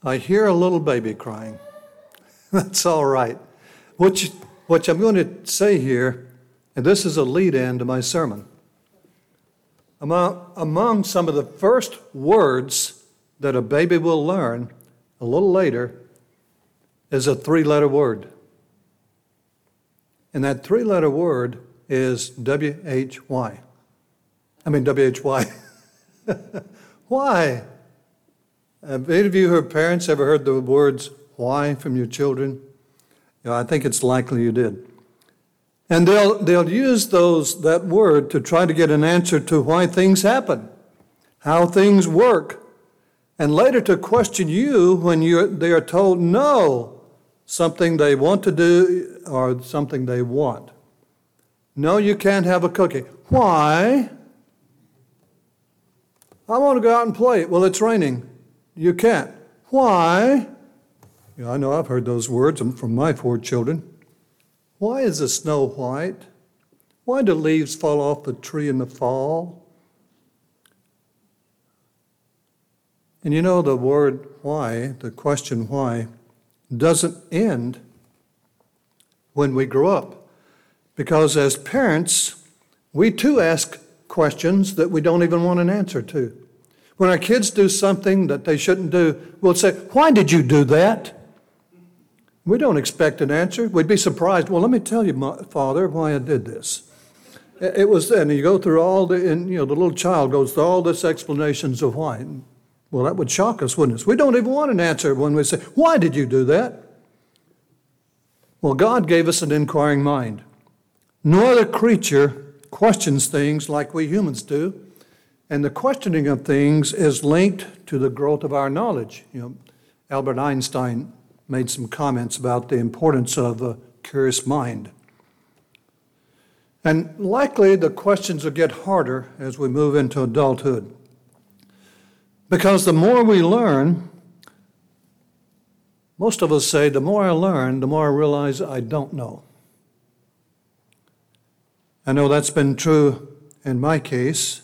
I hear a little baby crying. That's all right. What I'm going to say here, and this is a lead-in to my sermon. Among some of the first words that a baby will learn a little later is a three-letter word. And that three-letter word is W-H-Y. W-H-Y. Why? Have any of you who are parents ever heard the words why from your children? I think it's likely you did. And they'll use that word to try to get an answer to why things happen, how things work, and later to question you when they are told no, something they want to do or something they want. No, you can't have a cookie. Why? I want to go out and play. Well, it's raining. You can't. Why? I know I've heard those words from my 4 children. Why is the snow white? Why do leaves fall off the tree in the fall? And the word why, the question why, doesn't end when we grow up. Because as parents, we too ask questions that we don't even want an answer to. When our kids do something that they shouldn't do, we'll say, why did you do that? We don't expect an answer. We'd be surprised. Well, let me tell you, Father, why I did this. It was then. You go through the little child goes through all this explanations of why. Well, that would shock us, wouldn't it? We don't even want an answer when we say, why did you do that? Well, God gave us an inquiring mind. No other creature questions things like we humans do. And the questioning of things is linked to the growth of our knowledge. Albert Einstein made some comments about the importance of a curious mind. And likely the questions will get harder as we move into adulthood. Because the more we learn, most of us say, the more I learn, the more I realize I don't know. I know that's been true in my case.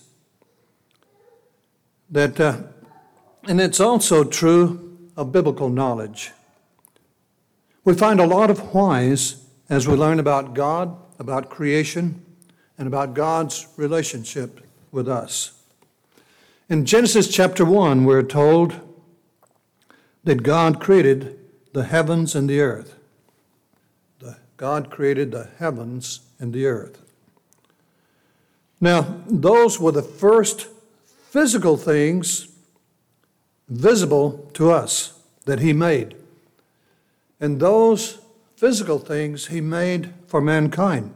And it's also true of biblical knowledge. We find a lot of whys as we learn about God, about creation, and about God's relationship with us. In Genesis chapter 1, we're told that God created the heavens and the earth. God created the heavens and the earth. Now, those were the first physical things visible to us that He made. And those physical things He made for mankind.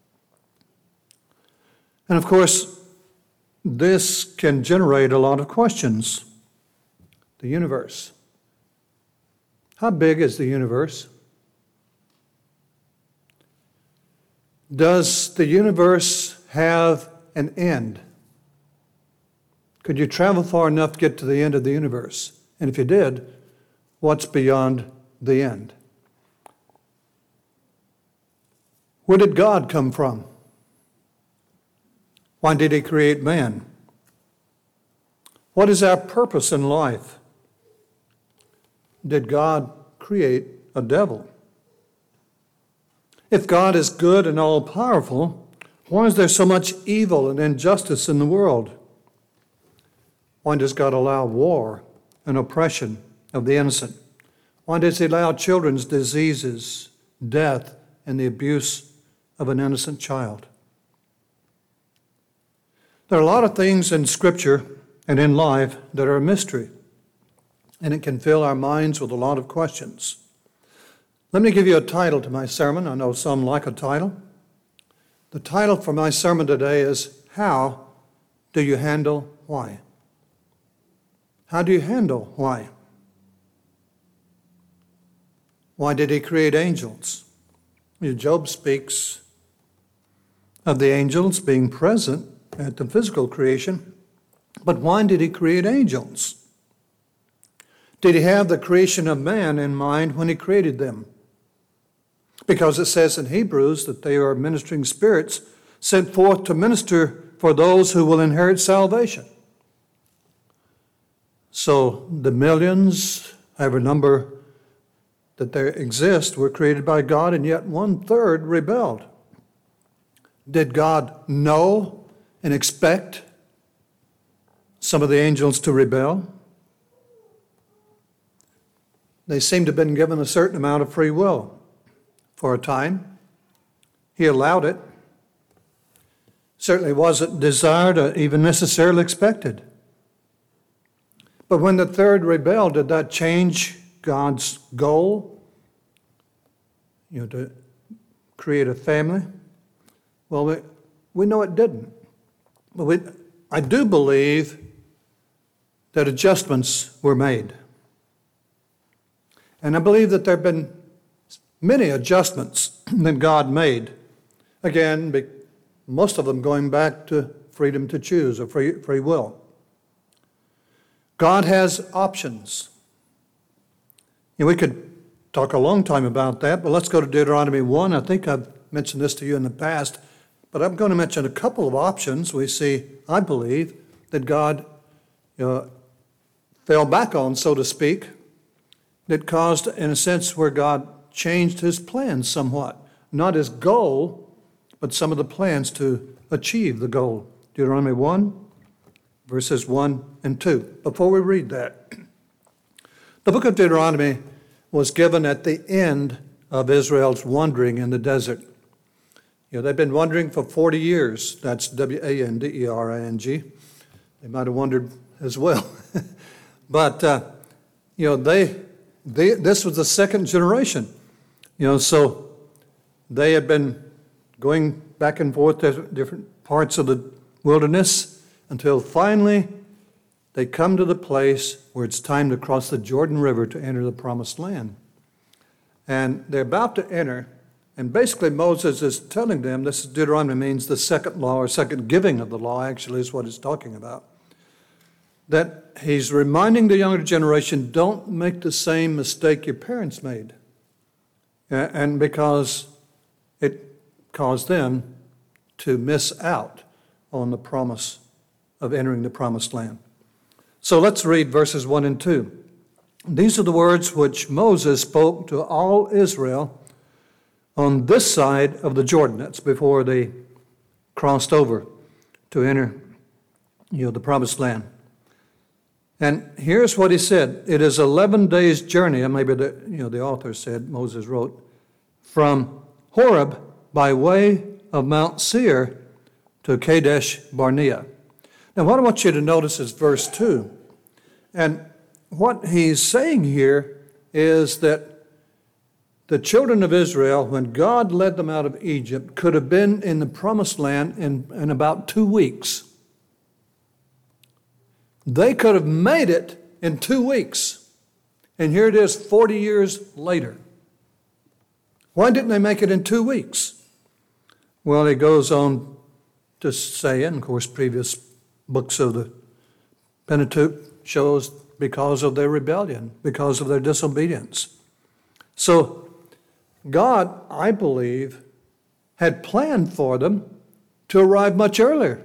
And of course, this can generate a lot of questions. The universe. How big is the universe? Does the universe have an end? Could you travel far enough to get to the end of the universe? And if you did, what's beyond the end? Where did God come from? Why did He create man? What is our purpose in life? Did God create a devil? If God is good and all-powerful, why is there so much evil and injustice in the world? Why does God allow war and oppression of the innocent? Why does He allow children's diseases, death, and the abuse of an innocent child? There are a lot of things in Scripture and in life that are a mystery, and it can fill our minds with a lot of questions. Let me give you a title to my sermon. I know some like a title. The title for my sermon today is, How Do You Handle Why? How do you handle why? Why did He create angels? Job speaks of the angels being present at the physical creation, but why did He create angels? Did He have the creation of man in mind when He created them? Because it says in Hebrews that they are ministering spirits sent forth to minister for those who will inherit salvation. So the millions however number that there exist were created by God, and yet 1/3 rebelled. Did God know and expect some of the angels to rebel? They seem to have been given a certain amount of free will for a time. He allowed it. Certainly wasn't desired or even necessarily expected. But when the third rebelled, did that change God's goal? To create a family? Well, we know it didn't. But I do believe that adjustments were made. And I believe that there have been many adjustments that God made. Again, most of them going back to freedom to choose or free will. God has options. We could talk a long time about that, but let's go to Deuteronomy 1. I think I've mentioned this to you in the past, but I'm going to mention a couple of options we see, I believe, that God fell back on, so to speak, that caused, in a sense, where God changed his plans somewhat. Not his goal, but some of the plans to achieve the goal. Deuteronomy 1, verses 1 and 2. Before we read that, the book of Deuteronomy was given at the end of Israel's wandering in the desert. They've been wandering for 40 years. That's Wandering. They might have wandered as well. But, this was the second generation. So they had been going back and forth to different parts of the wilderness until finally they come to the place where it's time to cross the Jordan River to enter the promised land. And they're about to enter, and basically Moses is telling them, this is Deuteronomy means the second law or second giving of the law actually is what it's talking about, that he's reminding the younger generation, don't make the same mistake your parents made. And because it caused them to miss out on the promise of entering the promised land. So let's read verses 1 and 2. These are the words which Moses spoke to all Israel on this side of the Jordan. That's before they crossed over to enter, the promised land. And here's what he said. It is 11 days' journey, and maybe the author said, Moses wrote, from Horeb by way of Mount Seir to Kadesh Barnea. Now, what I want you to notice is verse 2. And what he's saying here is that the children of Israel, when God led them out of Egypt, could have been in the promised land in about 2 weeks. They could have made it in 2 weeks. And here it is 40 years later. Why didn't they make it in 2 weeks? Well, he goes on to say, and of course previous books of the Pentateuch shows because of their rebellion, because of their disobedience. So God, I believe, had planned for them to arrive much earlier.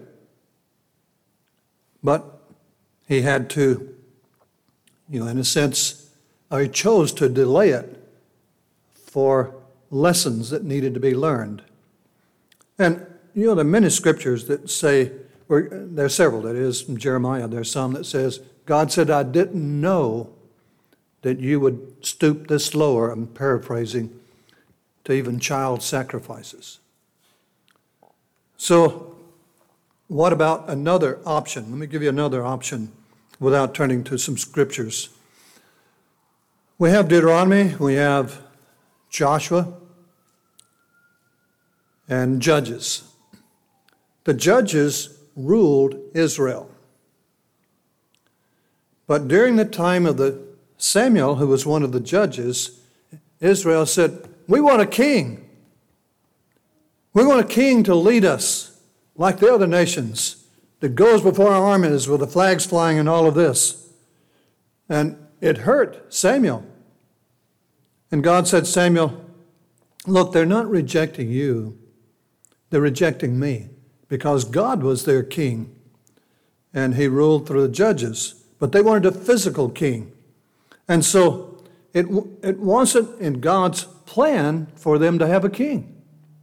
But he had to, in a sense, he chose to delay it for lessons that needed to be learned. And, there are many scriptures that say, there are several, that is, from Jeremiah, there's some that says, God said, I didn't know that you would stoop this lower, I'm paraphrasing, to even child sacrifices. So, what about another option? Let me give you another option without turning to some scriptures. We have Deuteronomy, we have Joshua, and Judges. The Judges ruled Israel. But during the time of the Samuel, who was one of the judges, Israel said, we want a king. We want a king to lead us like the other nations that goes before our armies with the flags flying and all of this. And it hurt Samuel. And God said, Samuel, look, they're not rejecting you. They're rejecting me because God was their king and he ruled through the judges. But they wanted a physical king. And so It wasn't in God's plan for them to have a king.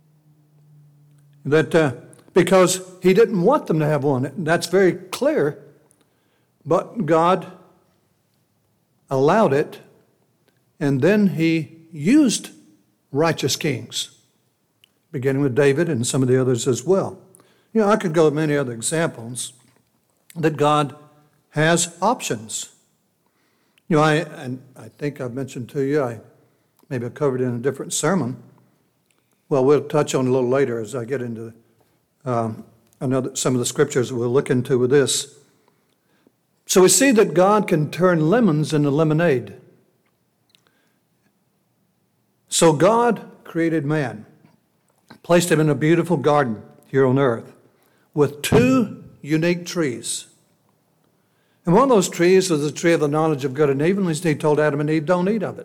Because he didn't want them to have one. That's very clear. But God allowed it, and then he used righteous kings, beginning with David and some of the others as well. I could go with many other examples that God has options. I think I've mentioned to you, maybe I covered it in a different sermon. Well, we'll touch on it a little later as I get into some of the scriptures that we'll look into with this. So we see that God can turn lemons into lemonade. So God created man, placed him in a beautiful garden here on earth with two unique trees. And one of those trees was the tree of the knowledge of good and evil, and he told Adam and Eve, don't eat of it.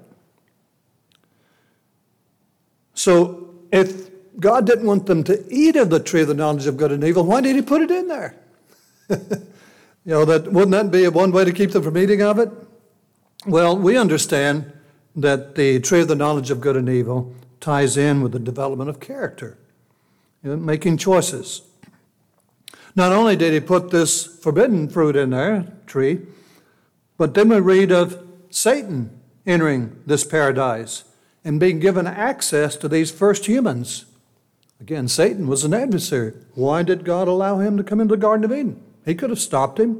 So if God didn't want them to eat of the tree of the knowledge of good and evil, why did he put it in there? Wouldn't that be one way to keep them from eating of it? Well, we understand that the tree of the knowledge of good and evil ties in with the development of character, making choices. Not only did he put this forbidden fruit in there, tree, but then we read of Satan entering this paradise and being given access to these first humans. Again, Satan was an adversary. Why did God allow him to come into the Garden of Eden? He could have stopped him.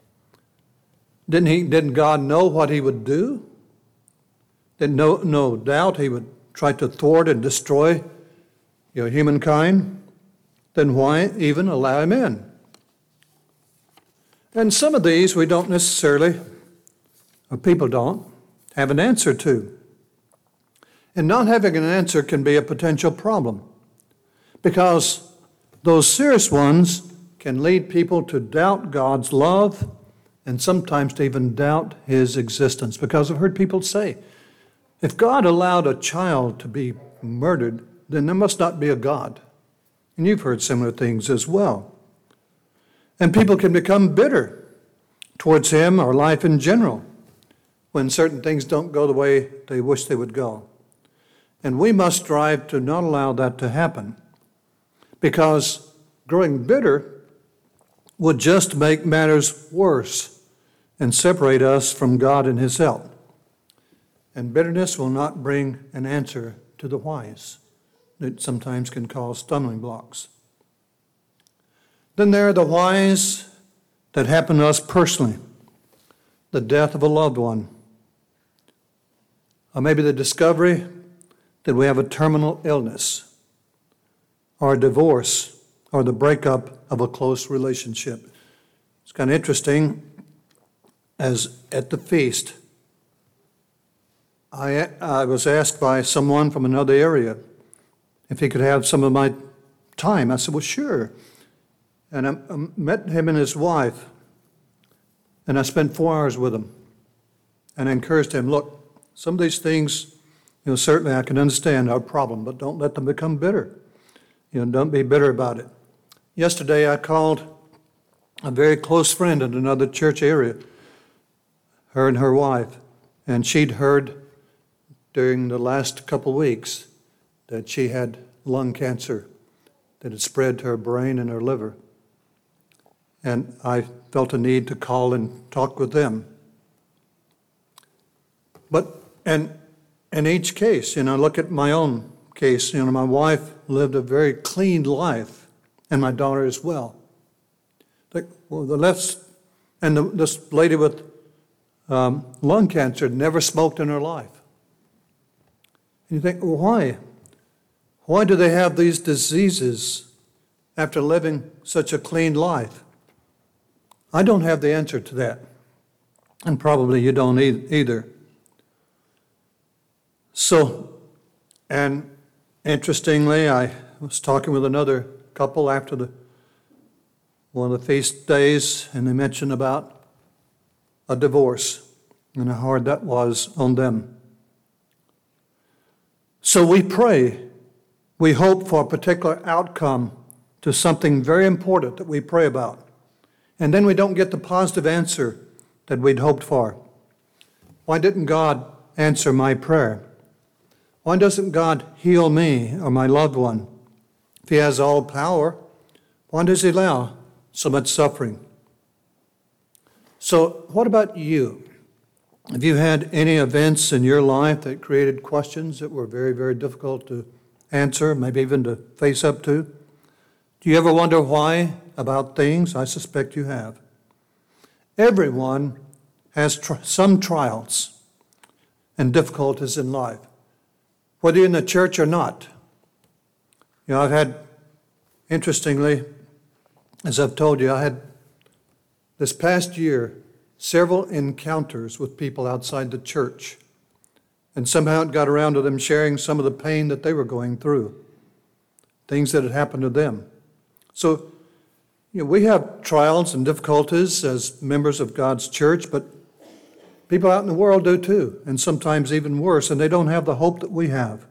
Didn't God know what he would do? No doubt he would try to thwart and destroy humankind. Then why even allow him in? And some of these we don't necessarily, or people don't, have an answer to. And not having an answer can be a potential problem, because those serious ones can lead people to doubt God's love and sometimes to even doubt his existence. Because I've heard people say, if God allowed a child to be murdered, then there must not be a God. And you've heard similar things as well. And people can become bitter towards him or life in general when certain things don't go the way they wish they would go. And we must strive to not allow that to happen, because growing bitter would just make matters worse and separate us from God and his help. And bitterness will not bring an answer to the whys. It sometimes can cause stumbling blocks. Then there are the whys that happen to us personally. The death of a loved one. Or maybe the discovery that we have a terminal illness. Or a divorce. Or the breakup of a close relationship. It's kind of interesting, as at the feast, I was asked by someone from another area if he could have some of my time. I said, well, sure. And I met him and his wife, and I spent 4 hours with him. And I encouraged him, look, some of these things, certainly I can understand our problem, but don't let them become bitter. Don't be bitter about it. Yesterday I called a very close friend in another church area, her and her wife, and she'd heard during the last couple weeks that she had lung cancer that had spread to her brain and her liver. And I felt a need to call and talk with them. But, and in each case, look at my own case. My wife lived a very clean life, and my daughter as well. This lady with lung cancer had never smoked in her life. And you think, well, why? Why do they have these diseases after living such a clean life? I don't have the answer to that. And probably you don't either. So, and interestingly, I was talking with another couple after one of the feast days, and they mentioned about a divorce and how hard that was on them. So we pray, we hope for a particular outcome to something very important that we pray about. And then we don't get the positive answer that we'd hoped for. Why didn't God answer my prayer? Why doesn't God heal me or my loved one? If he has all power, why does he allow so much suffering? So what about you? Have you had any events in your life that created questions that were very, very difficult to answer, maybe even to face up to? Do you ever wonder why about things? I suspect you have. Everyone has some trials and difficulties in life, whether you're in the church or not. You know, I've had, interestingly, as I've told you, I had this past year several encounters with people outside the church. And somehow it got around to them sharing some of the pain that they were going through, things that had happened to them. So, you know, we have trials and difficulties as members of God's church, but people out in the world do too, and sometimes even worse, and they don't have the hope that we have.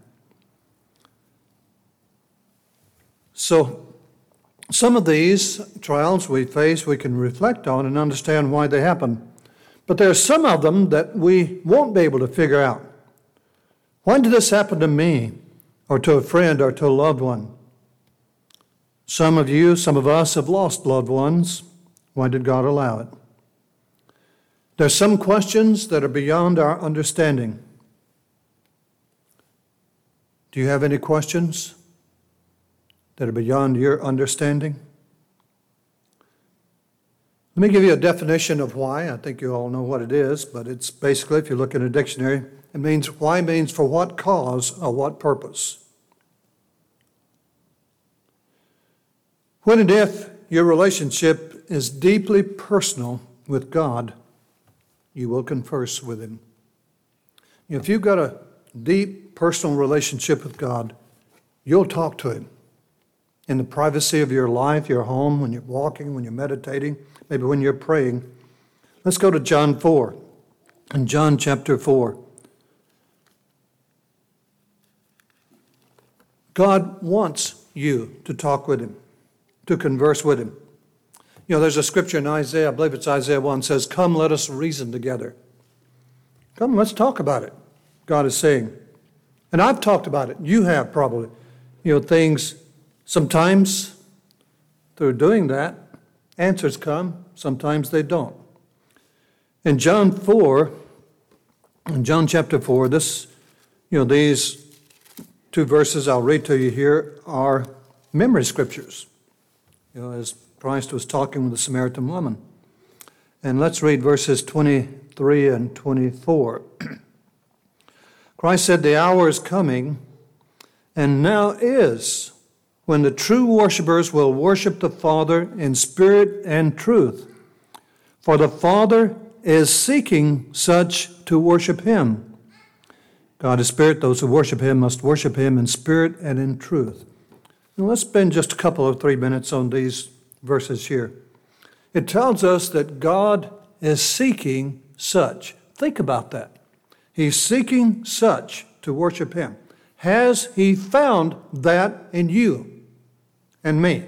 So, some of these trials we face, we can reflect on and understand why they happen. But there are some of them that we won't be able to figure out. Why did this happen to me, or to a friend, or to a loved one? Some of you, some of us have lost loved ones. Why did God allow it? There are some questions that are beyond our understanding. Do you have any questions that are beyond your understanding? Let me give you a definition of why. I think you all know what it is, but it's basically, if you look in a dictionary, it means why means for what cause or what purpose. When and if your relationship is deeply personal with God, you will converse with Him. If you've got a deep personal relationship with God, you'll talk to Him in the privacy of your life, your home, when you're walking, when you're meditating, maybe when you're praying. Let's go to John 4. In John chapter 4, God wants you to talk with Him, to converse with Him. You know, there's a scripture in Isaiah, I believe it's Isaiah 1, says, "Come, let us reason together." Come, let's talk about it, God is saying. And I've talked about it. You have probably. You know, things, sometimes through doing that, answers come, sometimes they don't. In John chapter 4, these two verses I'll read to you here are memory scriptures. You know, as Christ was talking with the Samaritan woman. And let's read verses 23 and 24. Christ said, "The hour is coming, and now is, when the true worshipers will worship the Father in spirit and truth. For the Father is seeking such to worship Him. God is spirit. Those who worship Him must worship Him in spirit and in truth." Now let's spend just a couple of 3 minutes on these verses here. It tells us that God is seeking such. Think about that. He's seeking such to worship Him. Has He found that in you and me?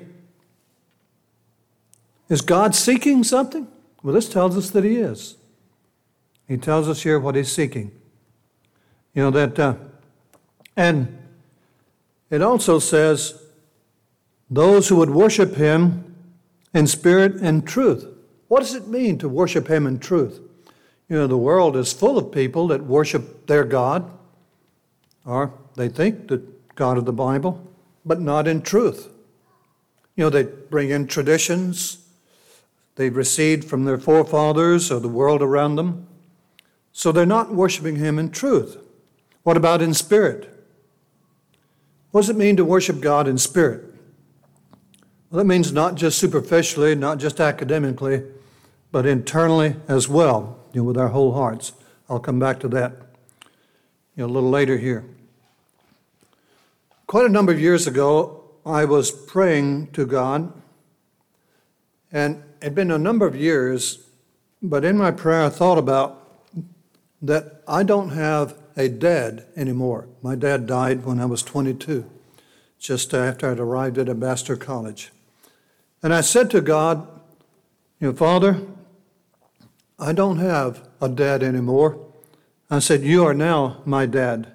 Is God seeking something? Well, this tells us that He is. He tells us here what He's seeking. You know, that, and it also says, those who would worship Him in spirit and truth. What does it mean to worship Him in truth? You know, the world is full of people that worship their God, or they think the God of the Bible, but not in truth. You know, they bring in traditions they've received from their forefathers or the world around them. So they're not worshiping Him in truth. What about in spirit? What does it mean to worship God in spirit? Well, that means not just superficially, not just academically, but internally as well, you know, with our whole hearts. I'll come back to that, you know, a little later here. Quite a number of years ago, I was praying to God, and it had been a number of years, but in my prayer I thought about that I don't have a dad anymore. My dad died when I was 22, just after I'd arrived at Ambassador College. And I said to God, you know, Father, I don't have a dad anymore. I said, you are now my dad.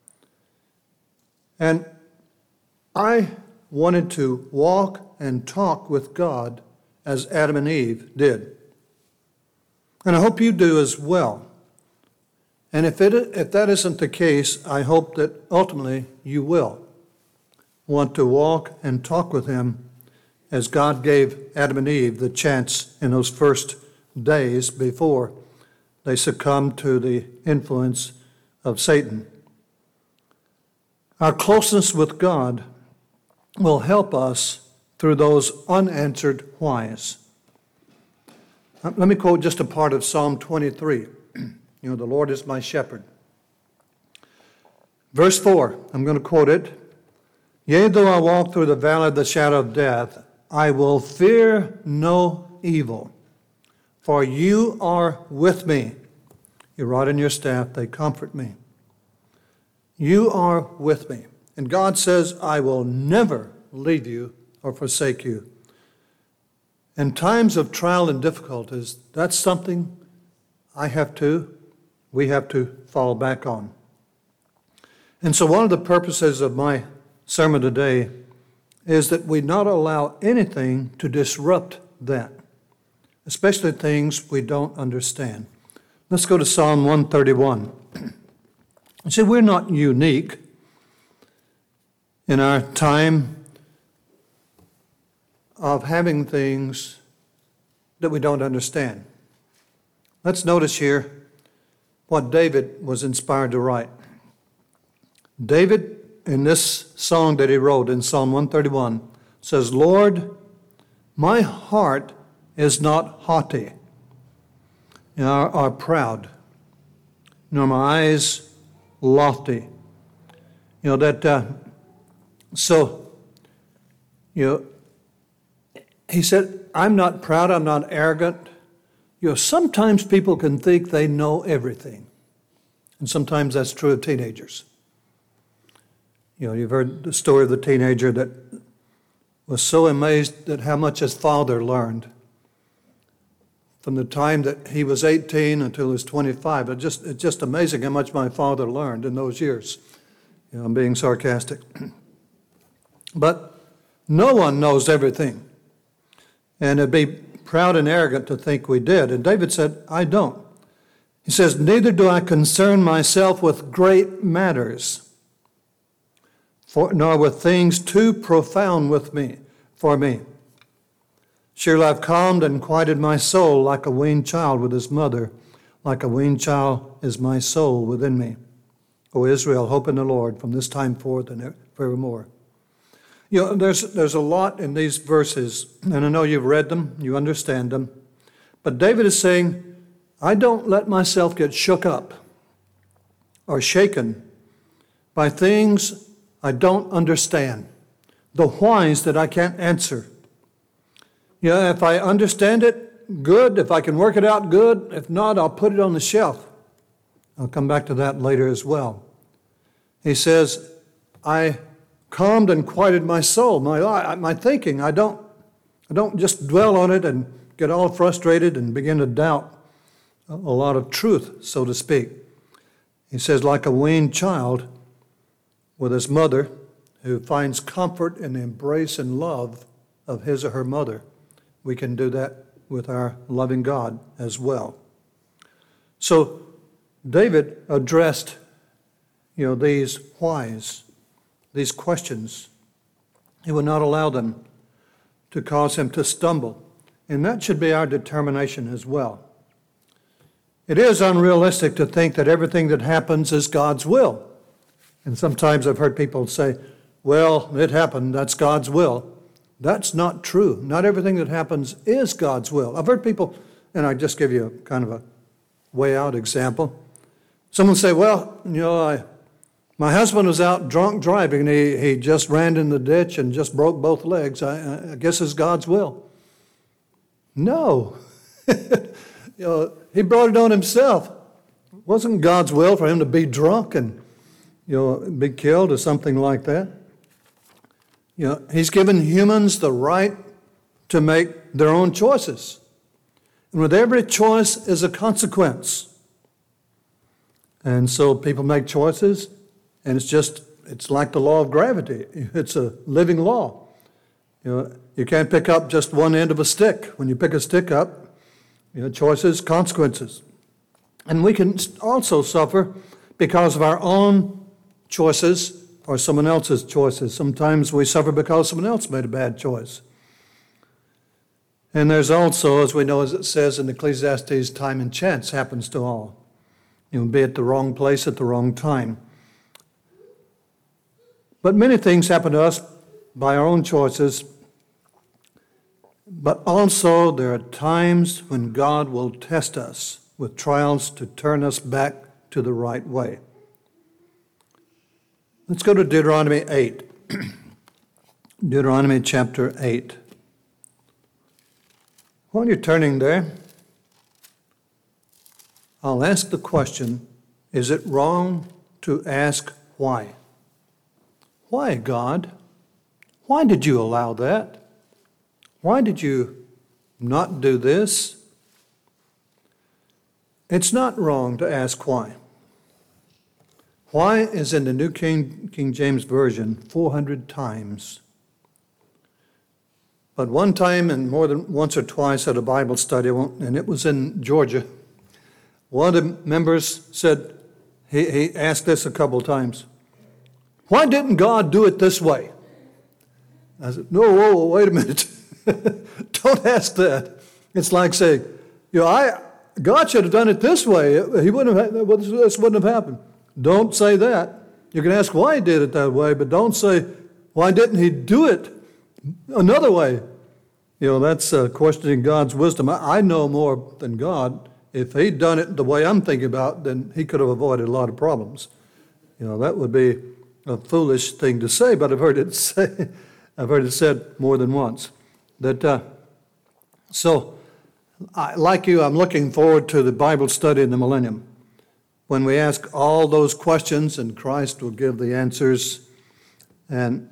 And I wanted to walk and talk with God as Adam and Eve did. And I hope you do as well. And if that isn't the case, I hope that ultimately you will want to walk and talk with him as God gave Adam and Eve the chance in those first days before they succumbed to the influence of Satan. Our closeness with God will help us through those unanswered whys. Let me quote just a part of Psalm 23. The Lord is my shepherd. Verse 4, I'm going to quote it. Yea, though I walk through the valley of the shadow of death, I will fear no evil, for you are with me. Your rod and your staff, they comfort me. You are with me. And God says, I will never leave you or forsake you. In times of trial and difficulties, that's something we have to fall back on. And so one of the purposes of my sermon today is that we not allow anything to disrupt that, especially things we don't understand. Let's go to Psalm 131. You see, we're not unique in our time of having things that we don't understand. Let's notice here what David was inspired to write. David, in this song that he wrote in Psalm 131, says, Lord, my heart is not haughty, or proud, nor my eyes lofty. He said, I'm not proud, I'm not arrogant. Sometimes people can think they know everything. And sometimes that's true of teenagers. You've heard the story of the teenager that was so amazed at how much his father learned. From the time that he was 18 until he was 25. It's just amazing how much my father learned in those years. I'm being sarcastic. But no one knows everything. And it'd be proud and arrogant to think we did. And David said, I don't. He says, neither do I concern myself with great matters, nor with things too profound for me. Surely I've calmed and quieted my soul like a weaned child with his mother. Like a weaned child is my soul within me. O Israel, hope in the Lord from this time forth and forevermore. There's a lot in these verses, and I know you've read them, you understand them. But David is saying, I don't let myself get shook up or shaken by things I don't understand, the whys that I can't answer. If I understand it, good. If I can work it out, good. If not, I'll put it on the shelf. I'll come back to that later as well. He says, I calmed and quieted my soul, my thinking. I don't just dwell on it and get all frustrated and begin to doubt a lot of truth, so to speak. He says, like a weaned child with his mother who finds comfort in the embrace and love of his or her mother. We can do that with our loving God as well. So David addressed, these whys, these questions. He would not allow them to cause him to stumble. And that should be our determination as well. It is unrealistic to think that everything that happens is God's will. And sometimes I've heard people say, well, it happened, that's God's will. That's not true. Not everything that happens is God's will. I've heard people, and I just give you kind of a way out example. Someone say, well, my husband was out drunk driving, and he just ran in the ditch and just broke both legs. I guess it's God's will. No. He brought it on himself. It wasn't God's will for him to be drunk and be killed or something like that. He's given humans the right to make their own choices. And with every choice is a consequence. And so people make choices, and it's like the law of gravity. It's a living law. You can't pick up just one end of a stick. When you pick a stick up, choices, consequences. And we can also suffer because of our own choices or someone else's choices. Sometimes we suffer because someone else made a bad choice. And there's also, as we know, as it says in Ecclesiastes, time and chance happens to all. You will be at the wrong place at the wrong time. But many things happen to us by our own choices. But also there are times when God will test us with trials to turn us back to the right way. Let's go to Deuteronomy 8. Deuteronomy chapter 8. While you're turning there, I'll ask the question, is it wrong to ask why? Why, God? Why did you allow that? Why did you not do this? It's not wrong to ask why. Why is in the New King James Version 400 times. But one time, and more than once or twice at a Bible study, and it was in Georgia, one of the members said, he asked this a couple times, why didn't God do it this way? I said, no, whoa, wait a minute. Don't ask that. It's like saying, God should have done it this way. This wouldn't have happened. Don't say that. You can ask why he did it that way, but don't say, why didn't he do it another way? That's questioning God's wisdom. I know more than God. If he'd done it the way I'm thinking about, then he could have avoided a lot of problems. That would be a foolish thing to say, but I've heard it said more than once. Like you, I'm looking forward to the Bible study in the millennium, when we ask all those questions and Christ will give the answers, and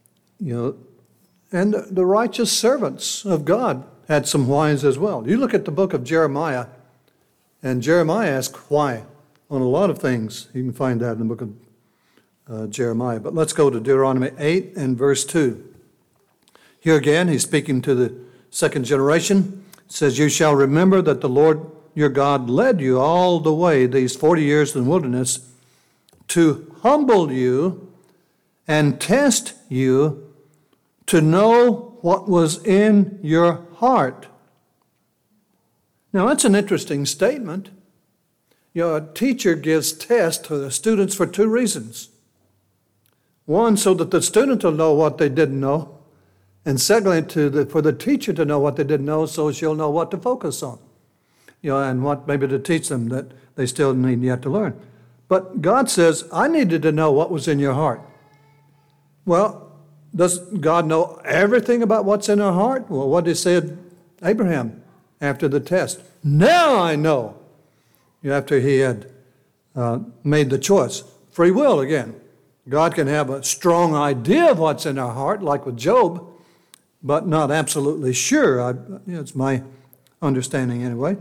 the righteous servants of God had some whys as well. You look at the book of Jeremiah, and Jeremiah asked why on a lot of things. You can find that in the book of Jeremiah. But let's go to Deuteronomy 8 and verse 2. Here again, he's speaking to the second generation. It says, you shall remember that the Lord your God led you all the way these 40 years in the wilderness to humble you and test you to know what was in your heart. Now, that's an interesting statement. A teacher gives tests to the students for two reasons. One, so that the student will know what they didn't know. And secondly, for the teacher to know what they didn't know, so she'll know what to focus on. And what maybe to teach them that they still need yet to learn. But God says, I needed to know what was in your heart. Well, does God know everything about what's in our heart? Well, what did he say to Abraham after the test? Now I know. After he had made the choice. Free will again. God can have a strong idea of what's in our heart, like with Job, but not absolutely sure. It's my understanding anyway.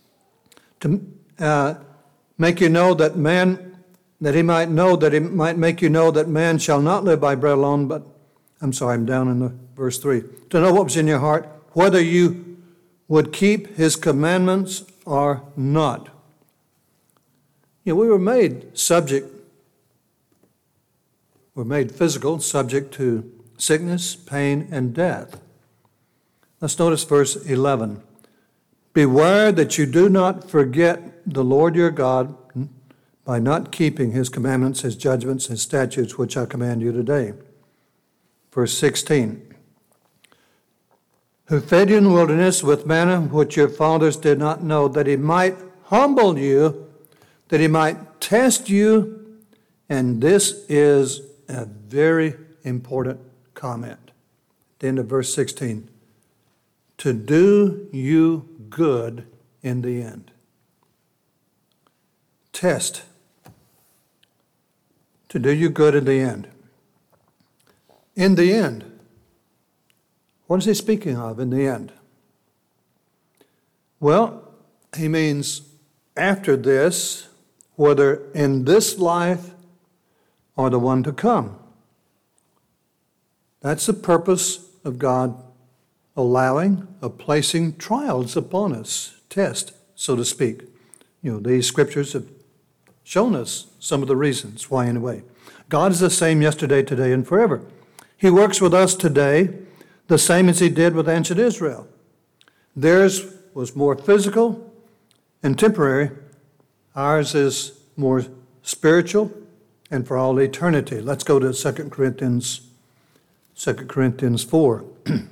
To make you know that he might make you know that man shall not live by bread alone, but, I'm down in the verse 3. To know what was in your heart, whether you would keep his commandments or not. We were made physical, subject to sickness, pain, and death. Let's notice verse 11. Beware that you do not forget the Lord your God by not keeping his commandments, his judgments, his statutes, which I command you today. Verse 16. Who fed you in the wilderness with manna which your fathers did not know, that he might humble you, that he might test you, and this is a very important comment. At the end of verse 16. To do you good in the end. Test. To do you good in the end. In the end. What is he speaking of in the end? Well, he means after this, whether in this life or the one to come. That's the purpose of God allowing or placing trials upon us, test, so to speak. These scriptures have shown us some of the reasons why anyway. God is the same yesterday, today, and forever. He works with us today the same as he did with ancient Israel. Theirs was more physical and temporary. Ours is more spiritual and for all eternity. Let's go to 2 Corinthians 4.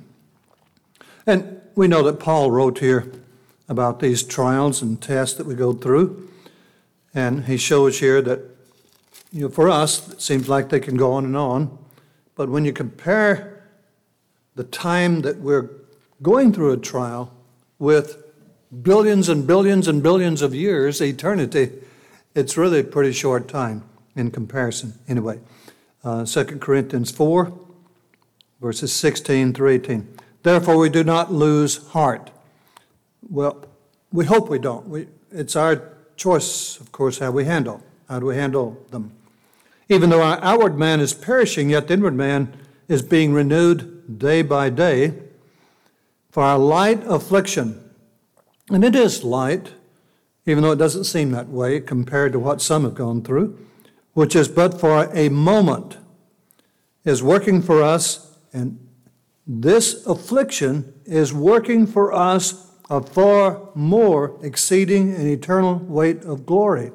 And we know that Paul wrote here about these trials and tests that we go through. And he shows here that, for us, it seems like they can go on and on. But when you compare the time that we're going through a trial with billions and billions and billions of years, eternity, it's really a pretty short time in comparison. Anyway, 2 Corinthians 4, verses 16 through 18. Therefore, we do not lose heart. Well, we hope we don't. It's our choice, of course, how do we handle them. Even though our outward man is perishing, yet the inward man is being renewed day by day. For our light affliction, and it is light, even though it doesn't seem that way compared to what some have gone through, which is but for a moment, is working for us, and this affliction is working for us a far more exceeding and eternal weight of glory.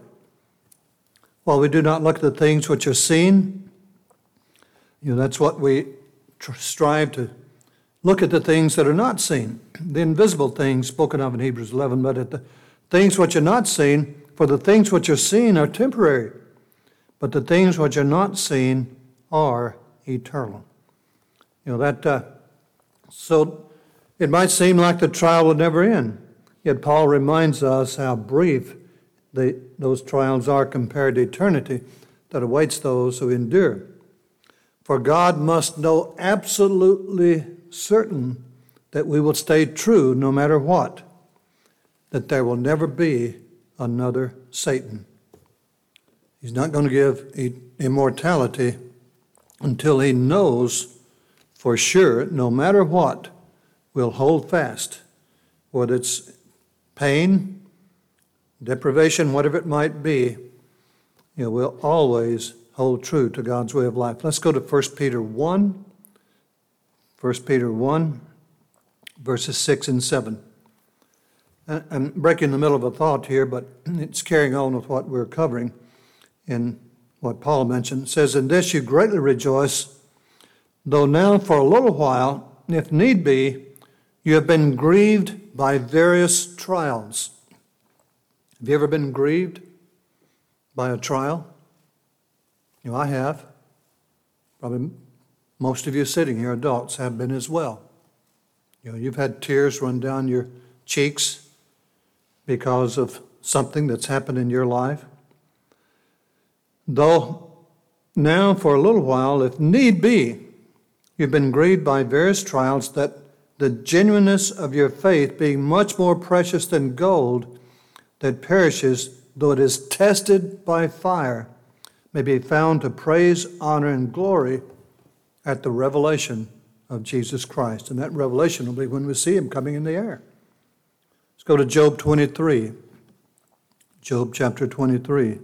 While we do not look at the things which are seen, that's what we strive to look at, the things that are not seen, the invisible things spoken of in Hebrews 11, but at the things which are not seen, for the things which are seen are temporary, but the things which are not seen are eternal. So it might seem like the trial will never end, yet Paul reminds us how brief those trials are compared to eternity that awaits those who endure. For God must know absolutely certain that we will stay true no matter what, that there will never be another Satan. He's not going to give immortality until he knows for sure, no matter what, we'll hold fast, whether it's pain, deprivation, whatever it might be, we'll always hold true to God's way of life. Let's go to 1 Peter 1, verses 6 and 7. I'm breaking the middle of a thought here, but it's carrying on with what we're covering in what Paul mentioned. It says, in this you greatly rejoice, though now for a little while, if need be, you have been grieved by various trials. Have you ever been grieved by a trial? I have. Probably most of you sitting here, adults, have been as well. You've had tears run down your cheeks because of something that's happened in your life. Though now for a little while, if need be, you've been grieved by various trials, that the genuineness of your faith, being much more precious than gold that perishes, though it is tested by fire, may be found to praise, honor, and glory at the revelation of Jesus Christ. And that revelation will be when we see him coming in the air. Let's go to Job 23. Job chapter 23.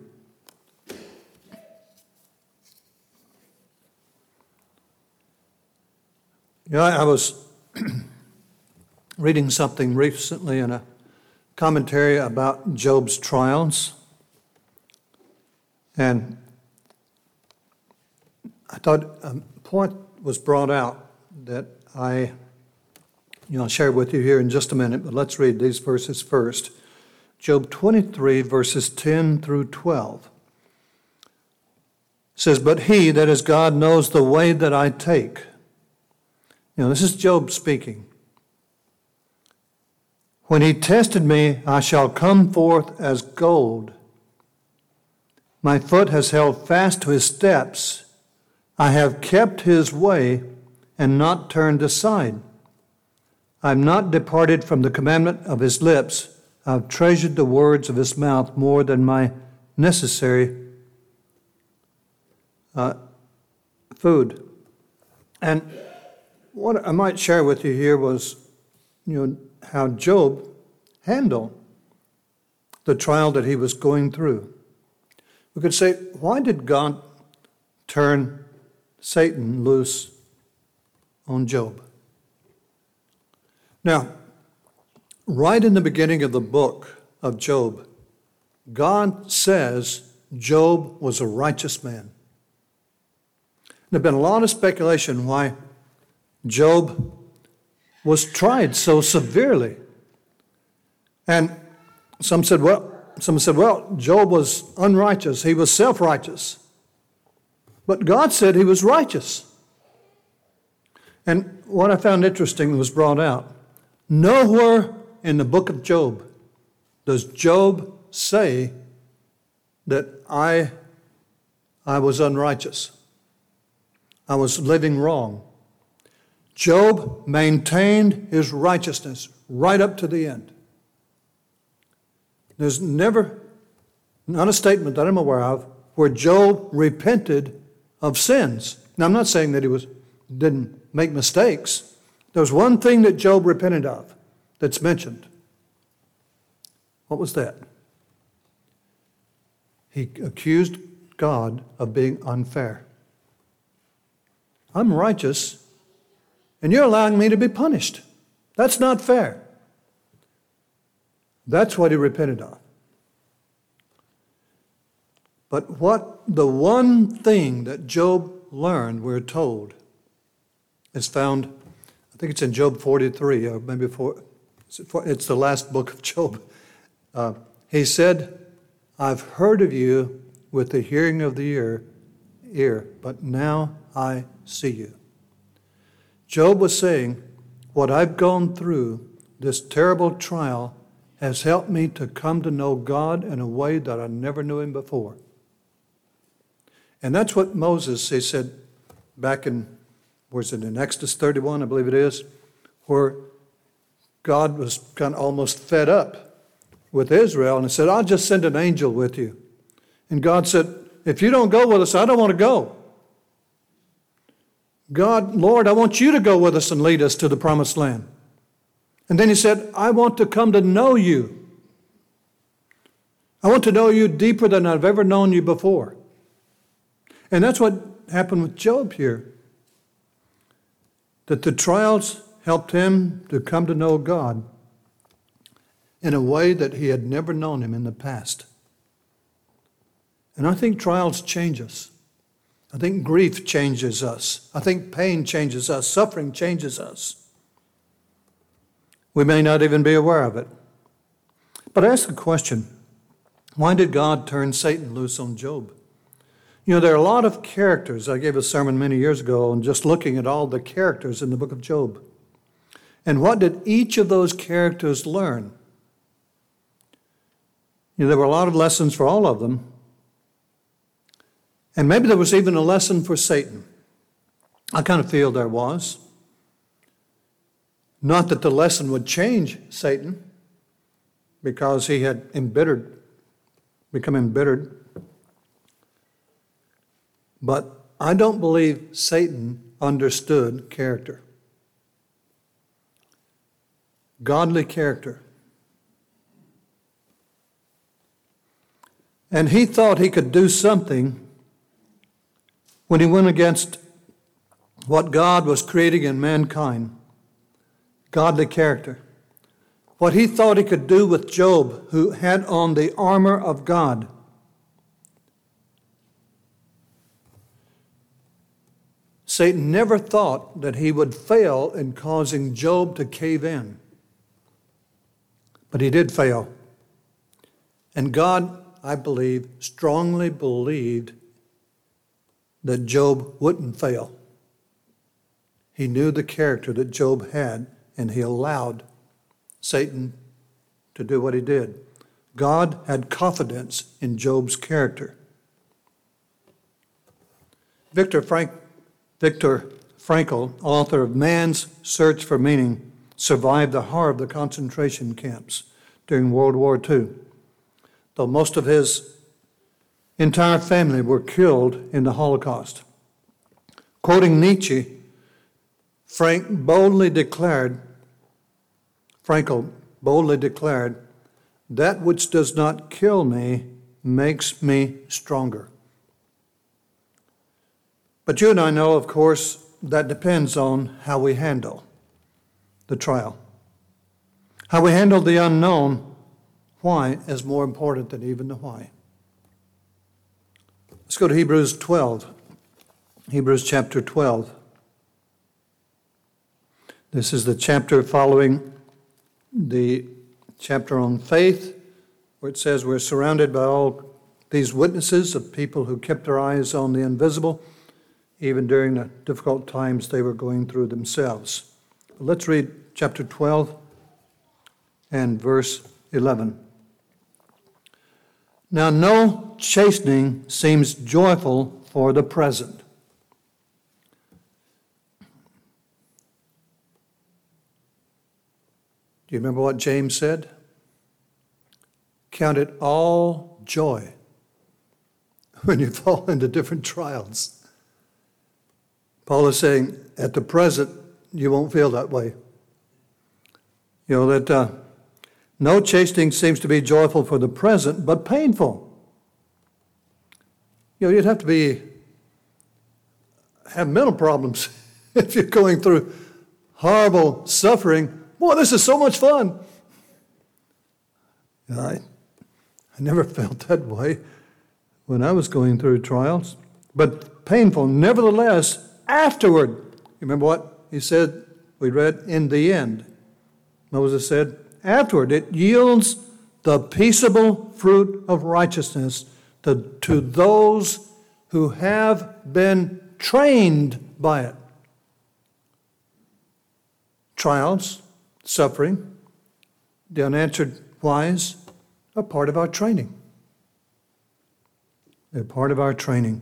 I was reading something recently in a commentary about Job's trials, and I thought a point was brought out that I'll share with you here in just a minute, but let's read these verses first. Job 23, verses 10 through 12. It says, but he, that is God, knows the way that I take. This is Job speaking. When he tested me, I shall come forth as gold. My foot has held fast to his steps. I have kept his way and not turned aside. I have not departed from the commandment of his lips. I have treasured the words of his mouth more than my necessary food. And what I might share with you here was, how Job handled the trial that he was going through. We could say, why did God turn Satan loose on Job? Now, right in the beginning of the book of Job, God says Job was a righteous man. There have been a lot of speculation why Job was tried so severely. And some said, well, Job was unrighteous. He was self-righteous. But God said he was righteous. And what I found interesting was brought out. Nowhere in the book of Job does Job say that I was unrighteous. I was living wrong. Job maintained his righteousness right up to the end. There's not a statement that I'm aware of where Job repented of sins. Now, I'm not saying that he didn't make mistakes. There's one thing that Job repented of that's mentioned. What was that? He accused God of being unfair. I'm righteous, and you're allowing me to be punished. That's not fair. That's what he repented of. But the one thing that Job learned, we're told, is found, I think it's in Job 43, or maybe it's the last book of Job. He said, I've heard of you with the hearing of the ear, but now I see you. Job was saying, what I've gone through, this terrible trial, has helped me to come to know God in a way that I never knew him before. And that's what Moses, he said back in Exodus 31, I believe it is, where God was kind of almost fed up with Israel and said, I'll just send an angel with you. And God said, if you don't go with us, I don't want to go. God, Lord, I want you to go with us and lead us to the promised land. And then he said, I want to come to know you. I want to know you deeper than I've ever known you before. And that's what happened with Job here. That the trials helped him to come to know God in a way that he had never known him in the past. And I think trials change us. I think grief changes us. I think pain changes us. Suffering changes us. We may not even be aware of it. But I ask the question, why did God turn Satan loose on Job? There are a lot of characters. I gave a sermon many years ago on just looking at all the characters in the book of Job. And what did each of those characters learn? There were a lot of lessons for all of them. And maybe there was even a lesson for Satan. I kind of feel there was. Not that the lesson would change Satan, because he had become embittered. But I don't believe Satan understood character. Godly character. And he thought he could do something when he went against what God was creating in mankind. Godly character. What he thought he could do with Job, who had on the armor of God. Satan never thought that he would fail in causing Job to cave in. But he did fail. And God, I believe, strongly believed that Job wouldn't fail. He knew the character that Job had, and he allowed Satan to do what he did. God had confidence in Job's character. Viktor Frankl, author of Man's Search for Meaning, survived the horror of the concentration camps during World War II. Though most of his entire family were killed in the Holocaust. Quoting Nietzsche, Frankl boldly declared, "That which does not kill me makes me stronger." But you and I know, of course, that depends on how we handle the trial. How we handle the unknown, why, is more important than even the why. Let's go to Hebrews 12. Hebrews chapter 12. This is the chapter following the chapter on faith, where it says we're surrounded by all these witnesses of people who kept their eyes on the invisible, even during the difficult times they were going through themselves. Let's read chapter 12 and verse 11. "Now no chastening seems joyful for the present." Do you remember what James said? Count it all joy when you fall into different trials. Paul is saying, at the present, you won't feel that way. You know, that no chastening seems to be joyful for the present, but painful. You know, you'd have to have mental problems if you're going through horrible suffering. Boy, this is so much fun. I never felt that way when I was going through trials, but painful. Nevertheless, afterward, you remember what he said? We read, in the end. Moses said, afterward, it yields the peaceable fruit of righteousness to those who have been trained by it. Trials, suffering, the unanswered whys are part of our training. They're part of our training.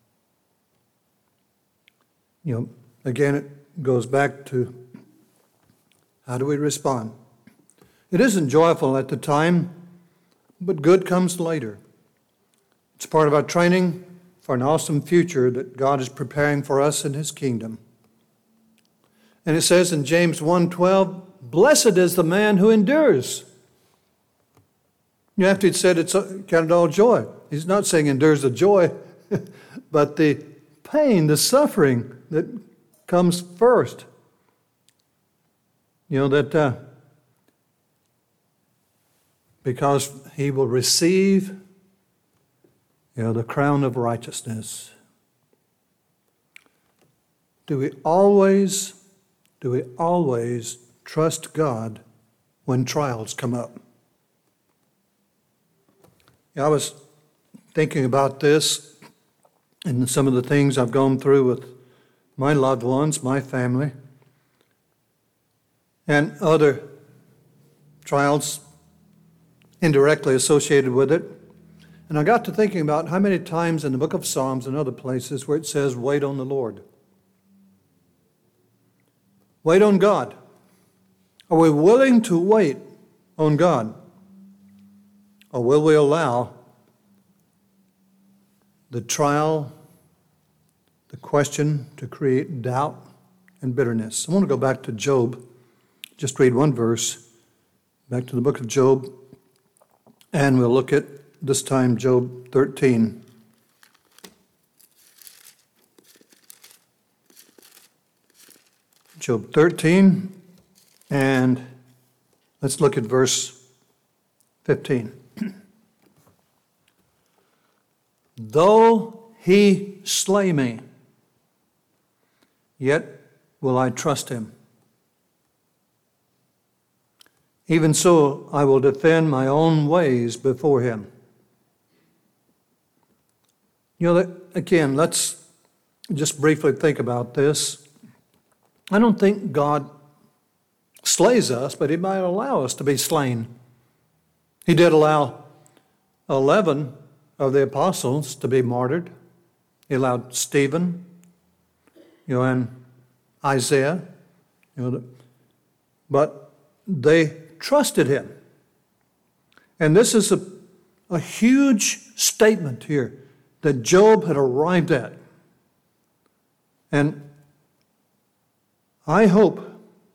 You know, again, it goes back to how do we respond? It isn't joyful at the time, but good comes later. It's part of our training for an awesome future that God is preparing for us in His kingdom. And it says in James 1:12, blessed is the man who endures. You know, after he said it's counted all joy, he's not saying endures the joy, but the pain, the suffering that comes first. You know, that because he will receive, you know, the crown of righteousness. Do we always trust God when trials come up? I was thinking about this and some of the things I've gone through with my loved ones, my family, and other trials indirectly associated with it. And I got to thinking about how many times in the book of Psalms and other places where it says, wait on the Lord. Wait on God. Are we willing to wait on God? Or will we allow the trial, the question to create doubt and bitterness? I want to go back to Job. Just read one verse. Back to the book of Job. And we'll look at, this time, Job 13. Job 13, and let's look at verse 15. Though he slay me, yet will I trust him. Even so, I will defend my own ways before him. You know, again, let's just briefly think about this. I don't think God slays us, but He might allow us to be slain. He did allow 11 of the apostles to be martyred. He allowed Stephen, and Isaiah, but they trusted Him. And this is a huge statement here that Job had arrived at. And I hope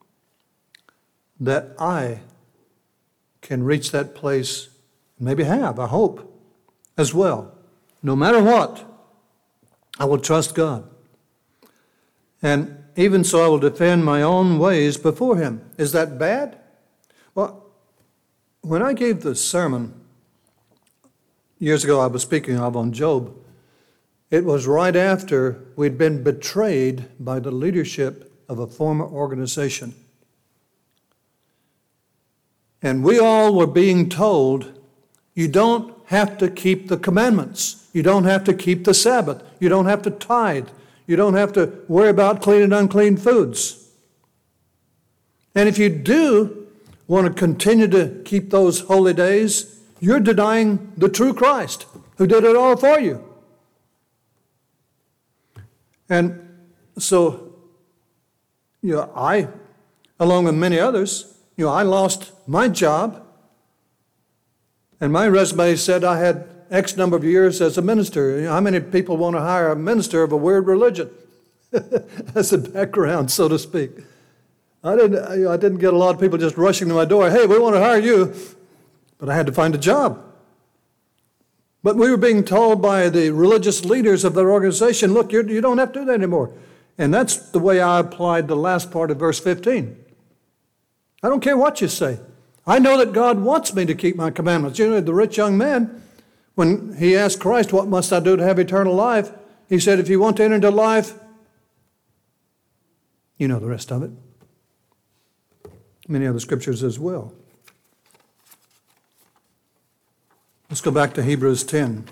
that I can reach that place, maybe have, I hope, as well. No matter what, I will trust God. And even so, I will defend my own ways before him. Is that bad? Well, when I gave the sermon years ago I was speaking of on Job, it was right after we'd been betrayed by the leadership of a former organization. And we all were being told, you don't have to keep the commandments. You don't have to keep the Sabbath. You don't have to tithe. You don't have to worry about clean and unclean foods. And if you do want to continue to keep those holy days, you're denying the true Christ who did it all for you. And so, I, along with many others, I lost my job, and my resume said I had X number of years as a minister. How many people want to hire a minister of a weird religion? As a background, so to speak. I didn't get a lot of people just rushing to my door, hey, we want to hire you. But I had to find a job. But we were being told by the religious leaders of their organization, look, you don't have to do that anymore. And that's the way I applied the last part of verse 15. I don't care what you say. I know that God wants me to keep my commandments. The rich young man, when he asked Christ, what must I do to have eternal life? He said, if you want to enter into life, you know the rest of it. Many other scriptures as well. Let's go back to Hebrews 10.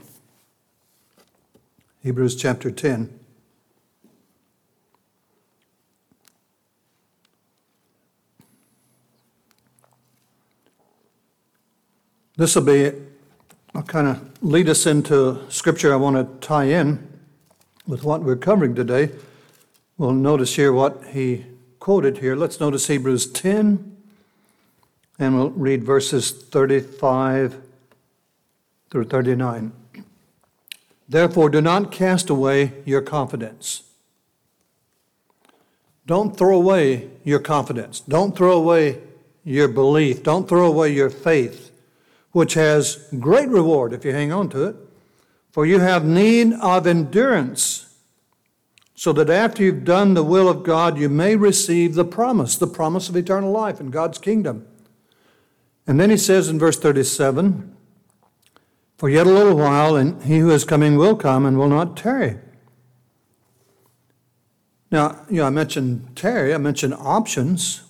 Hebrews chapter 10. This will kind of lead us into scripture I want to tie in with what we're covering today. We'll notice here what he quoted here. Let's notice Hebrews 10, and we'll read verses 35 through 39. Therefore, do not cast away your confidence. Don't throw away your confidence. Don't throw away your belief. Don't throw away your faith, which has great reward if you hang on to it. For you have need of endurance, so that after you've done the will of God, you may receive the promise of eternal life in God's kingdom. And then he says in verse 37, for yet a little while, and he who is coming will come and will not tarry. Now, I mentioned tarry, I mentioned options.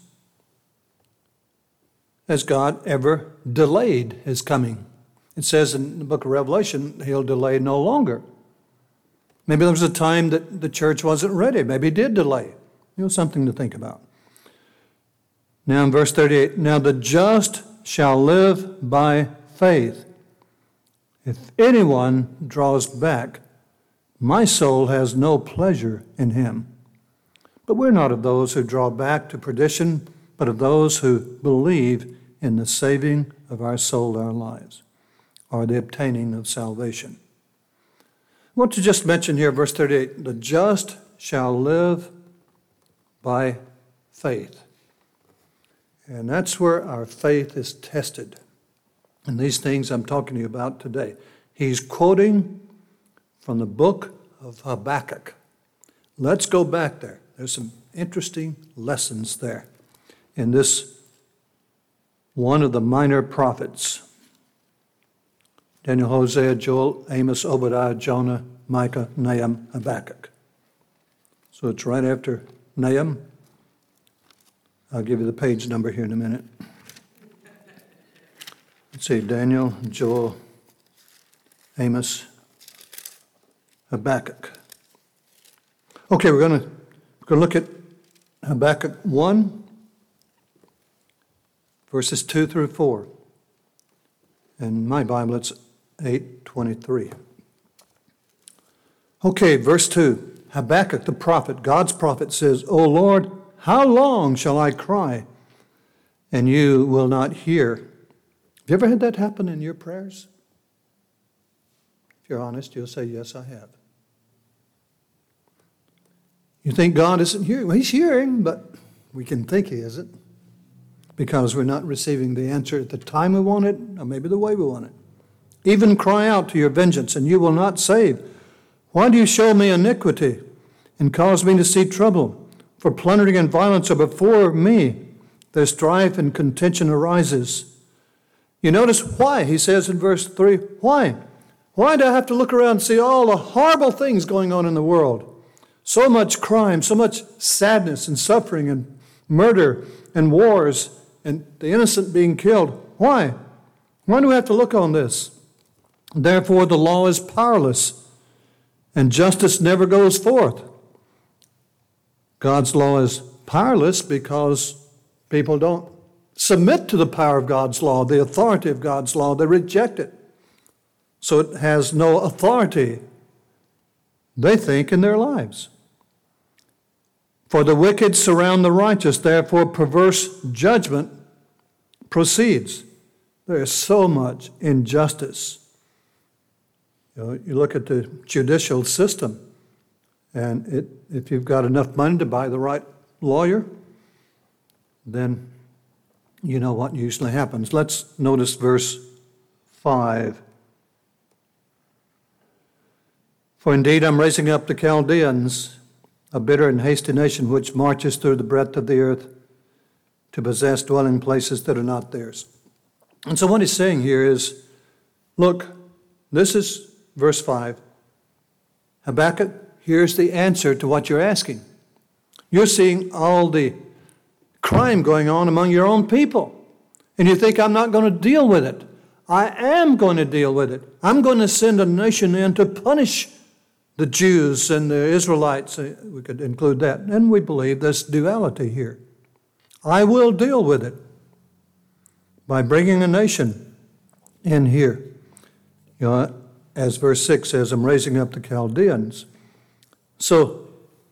Has God ever delayed his coming? It says in the book of Revelation, he'll delay no longer. Maybe there was a time that the church wasn't ready. Maybe he did delay. Something to think about. Now in verse 38, now the just shall live by faith. If anyone draws back, my soul has no pleasure in him. But we're not of those who draw back to perdition, but of those who believe in the saving of our soul, our lives, or the obtaining of salvation. I want to just mention here, verse 38, the just shall live by faith. And that's where our faith is tested. And these things I'm talking to you about today. He's quoting from the book of Habakkuk. Let's go back there. There's some interesting lessons there in this one of the minor prophets. Daniel, Hosea, Joel, Amos, Obadiah, Jonah, Micah, Nahum, Habakkuk. So it's right after Nahum. I'll give you the page number here in a minute. Let's see, Daniel, Joel, Amos, Habakkuk. Okay, we're going to look at Habakkuk 1, verses 2 through 4. In my Bible, it's 8:23. Okay, verse 2. Habakkuk, the prophet, God's prophet, says, O Lord, how long shall I cry, and you will not hear? Have you ever had that happen in your prayers? you're honest, you'll say, yes, I have. You think God isn't hearing? Well, He's hearing, but we can think He isn't because we're not receiving the answer at the time we want it, or maybe the way we want it. Even cry out to your vengeance, and you will not save. Why do you show me iniquity and cause me to see trouble? For plundering and violence are before me. Their strife and contention arises. You notice why, he says in verse 3, why? Why do I have to look around and see all the horrible things going on in the world? So much crime, so much sadness and suffering and murder and wars and the innocent being killed. Why? Why do we have to look on this? Therefore the law is powerless and justice never goes forth. God's law is powerless because people don't submit to the power of God's law, the authority of God's law. They reject it. So it has no authority, they think, in their lives. For the wicked surround the righteous, therefore perverse judgment proceeds. There is so much injustice. You look at the judicial system, and if you've got enough money to buy the right lawyer, then you know what usually happens. Let's notice verse 5. For indeed I'm raising up the Chaldeans, a bitter and hasty nation which marches through the breadth of the earth to possess dwelling places that are not theirs. And so what he's saying here is, look, this is verse 5. Habakkuk, here's the answer to what you're asking. You're seeing all the crime going on among your own people, and you think, I'm not going to deal with it. I am going to deal with it. I'm going to send a nation in to punish the Jews and the Israelites. We could include that. And we believe this duality here. I will deal with it by bringing a nation in here. You know, as verse 6 says, I'm raising up the Chaldeans. So,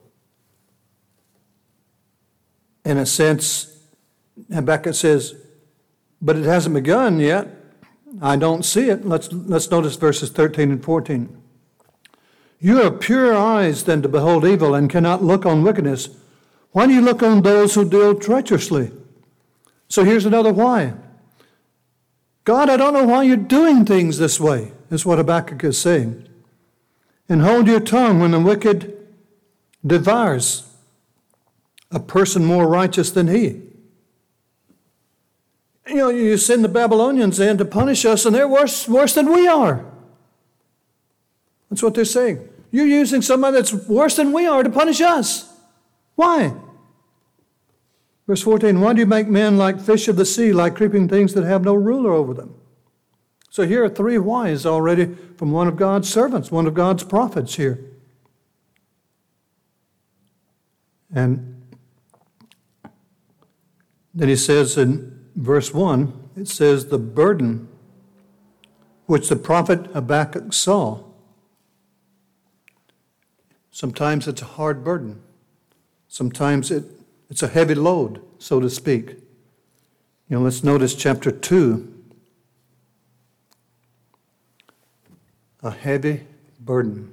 in a sense, Habakkuk says, but it hasn't begun yet. I don't see it. Let's notice verses 13 and 14. You have purer eyes than to behold evil and cannot look on wickedness. Why do you look on those who deal treacherously? So here's another why. God, I don't know why you're doing things this way, is what Habakkuk is saying. And hold your tongue when the wicked devours a person more righteous than he. You know, you send the Babylonians in to punish us, and they're worse than we are. That's what they're saying. You're using somebody that's worse than we are to punish us. Why? Verse 14, why do you make men like fish of the sea, like creeping things that have no ruler over them? So here are three whys already from one of God's servants, one of God's prophets here. And then he says in verse 1, it says, the burden which the prophet Habakkuk saw. Sometimes it's a hard burden. Sometimes it's a heavy load, so to speak. You know, let's notice chapter 2. A heavy burden.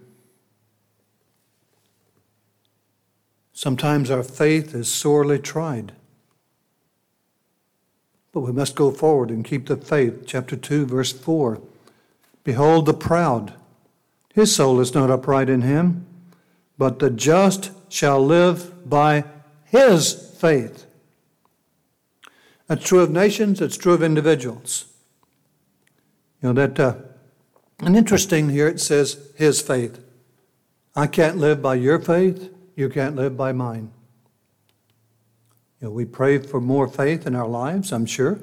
Sometimes our faith is sorely tried. But we must go forward and keep the faith. Chapter 2, verse 4. Behold the proud. His soul is not upright in him, but the just shall live by his faith. That's true of nations, it's true of individuals. You know, and interesting here it says his faith. I can't live by your faith, you can't live by mine. You know, we pray for more faith in our lives, I'm sure.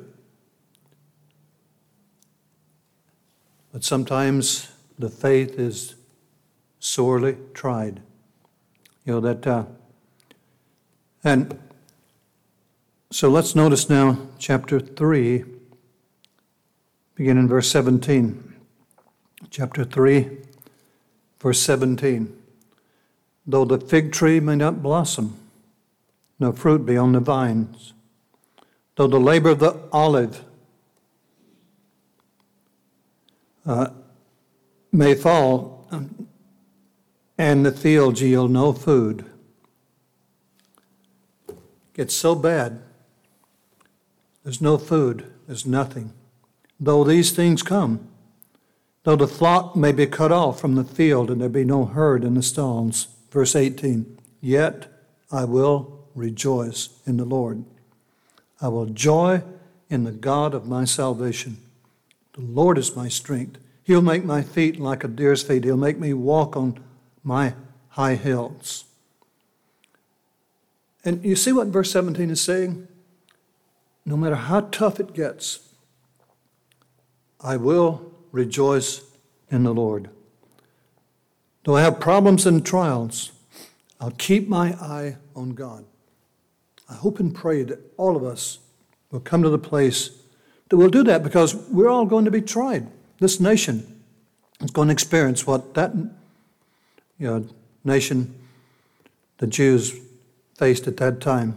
But sometimes the faith is sorely tried. You know, and so let's notice now chapter 3, beginning in verse 17. Chapter 3, verse 17. Though the fig tree may not blossom, no fruit be on the vines, though the labor of the olive may fall, and the fields yield no food. It gets so bad, there's no food, there's nothing. Though these things come, though the flock may be cut off from the field and there be no herd in the stalls. Verse 18, yet I will rejoice in the Lord. I will joy in the God of my salvation. The Lord is my strength. He'll make my feet like a deer's feet. He'll make me walk on my high hills. And you see what verse 17 is saying? No matter how tough it gets, I will rejoice in the Lord. Though I have problems and trials, I'll keep my eye on God. I hope and pray that all of us will come to the place that we'll do that, because we're all going to be tried. This nation is going to experience what that nation, the Jews, faced at that time.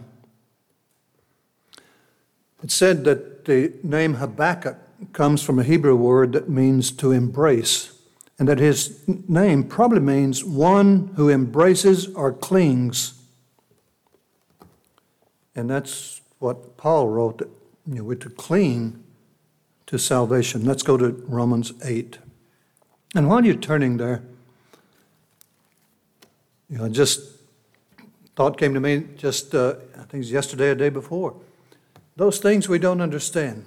It's said that the name Habakkuk comes from a Hebrew word that means to embrace, and that his name probably means one who embraces or clings. And that's what Paul wrote, that we're to cling to salvation. Let's go to Romans 8. And while you're turning there, just thought came to me I think it was yesterday or the day before. Those things we don't understand.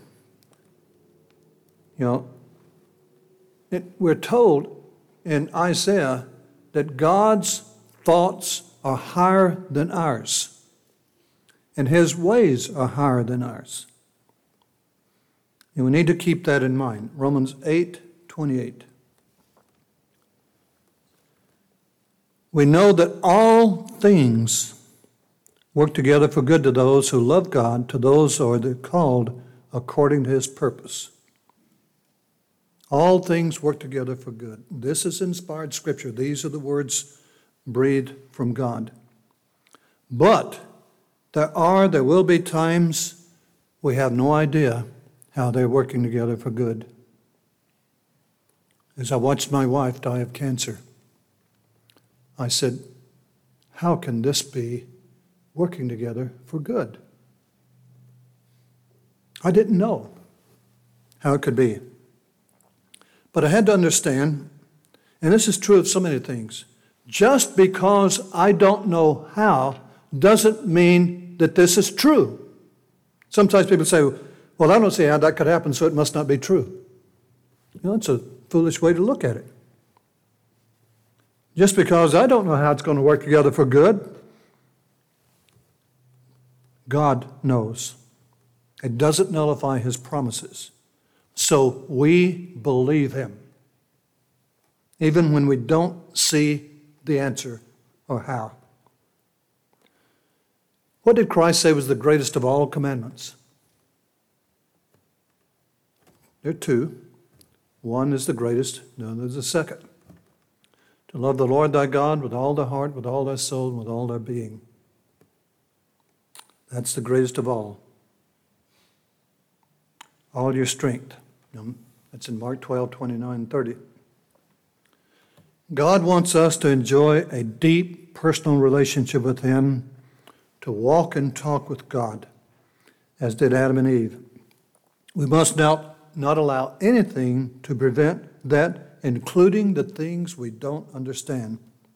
We're told in Isaiah that God's thoughts are higher than ours, and his ways are higher than ours. And we need to keep that in mind. Romans 8:28. We know that all things work together for good to those who love God, to those who are called according to his purpose. All things work together for good. This is inspired scripture. These are the words breathed from God. But there will be times we have no idea how they're working together for good. As I watched my wife die of cancer, I said, how can this be working together for good? I didn't know how it could be. But I had to understand, and this is true of so many things, just because I don't know how doesn't mean that this is true. Sometimes people say, well, I don't see how that could happen, so it must not be true. It's a foolish way to look at it. Just because I don't know how it's going to work together for good, God knows. It doesn't nullify his promises. So we believe him, even when we don't see the answer or how. What did Christ say was the greatest of all commandments? There are two. One is the greatest, the other is the second. To love the Lord thy God with all thy heart, with all thy soul, and with all thy being. That's the greatest of all. All your strength. That's in Mark 12:29-30. God wants us to enjoy a deep personal relationship with him, to walk and talk with God, as did Adam and Eve. We must not allow anything to prevent that, including the things we don't understand.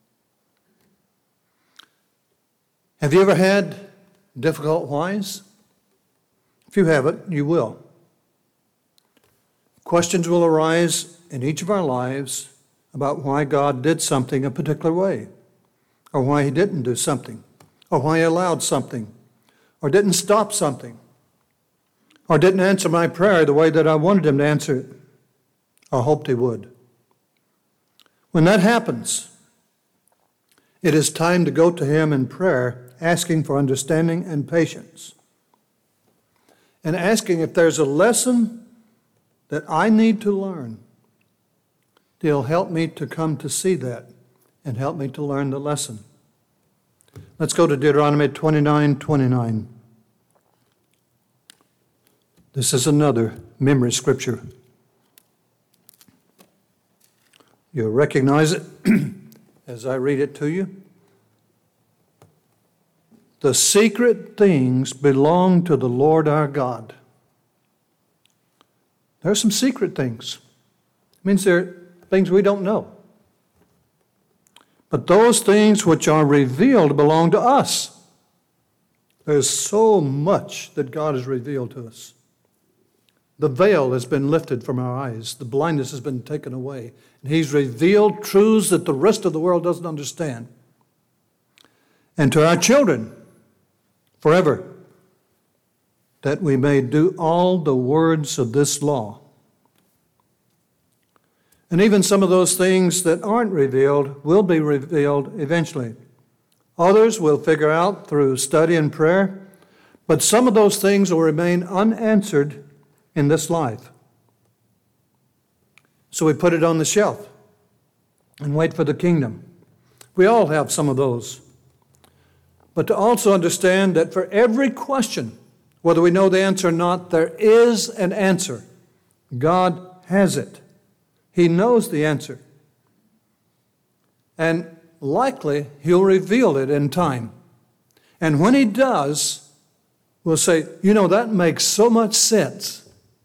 Have you ever had difficult whys? If you haven't, you will. Questions will arise in each of our lives about why God did something a particular way, or why he didn't do something, or why he allowed something, or didn't stop something, or didn't answer my prayer the way that I wanted him to answer it, or hoped he would. When that happens, it is time to go to him in prayer, asking for understanding and patience, and asking if there's a lesson that I need to learn. He'll help me to come to see that and help me to learn the lesson. Let's go to Deuteronomy 29:29. This is another memory scripture. You'll recognize it as I read it to you. The secret things belong to the Lord our God. There are some secret things. It means there are things we don't know. But those things which are revealed belong to us. There's so much that God has revealed to us. The veil has been lifted from our eyes. The blindness has been taken away. And He's revealed truths that the rest of the world doesn't understand. And to our children, forever, that we may do all the words of this law. And even some of those things that aren't revealed will be revealed eventually. Others we'll figure out through study and prayer, but some of those things will remain unanswered in this life. So we put it on the shelf and wait for the kingdom. We all have some of those. But to also understand that for every question, whether we know the answer or not, there is an answer. God has it. He knows the answer. And likely, He'll reveal it in time. And when He does, we'll say, that makes so much sense.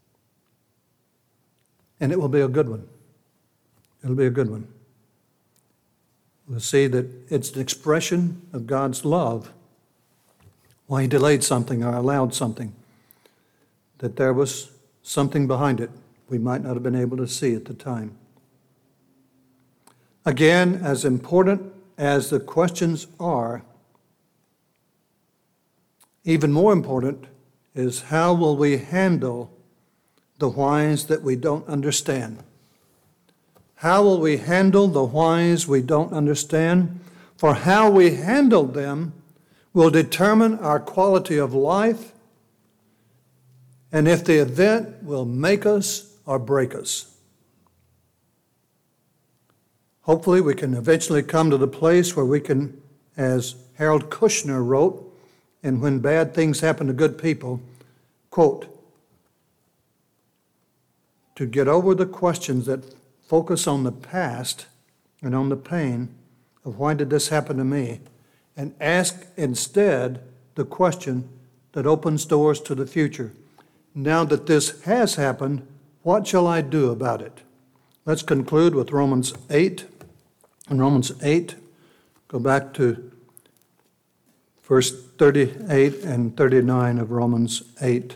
And it will be a good one. It'll be a good one. We'll see that it's an expression of God's love. Why He delayed something or allowed something. That there was something behind it we might not have been able to see at the time. Again, as important as the questions are, even more important is how will we handle the whys that we don't understand. How will we handle the whys we don't understand? For how we handle them will determine our quality of life and if the event will make us or break us. Hopefully we can eventually come to the place where we can, as Harold Kushner wrote, and when bad things happen to good people, quote, to get over the questions that focus on the past and on the pain of why did this happen to me, and ask instead the question that opens doors to the future. Now that this has happened, what shall I do about it? Let's conclude with Romans 8. In Romans 8, go back to verse 38 and 39 of Romans 8.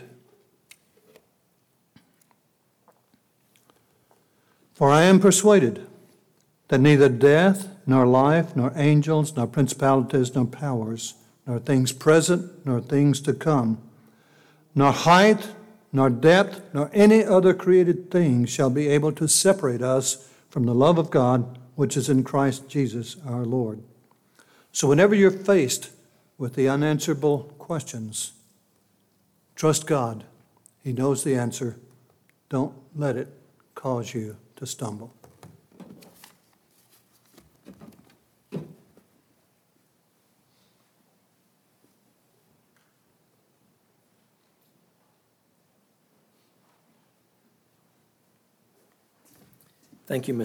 For I am persuaded that neither death, nor life, nor angels, nor principalities, nor powers, nor things present, nor things to come, nor height, nor depth, nor any other created thing shall be able to separate us from the love of God, which is in Christ Jesus our Lord. So whenever you're faced with the unanswerable questions, trust God. He knows the answer. Don't let it cause you to stumble. Thank you, Mr.